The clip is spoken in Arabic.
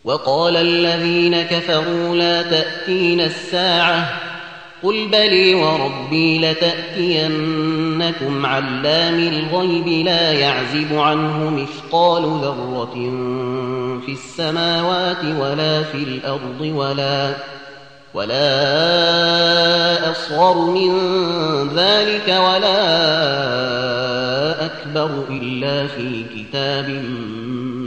وقال الذين كفروا لا تأتين الساعة قل بلي وربي لتأتينكم علام الغيب لا يعزب عنه مثقال ذرة في السماوات ولا في الأرض ولا أصغر من ذلك ولا أكبر إلا في كتاب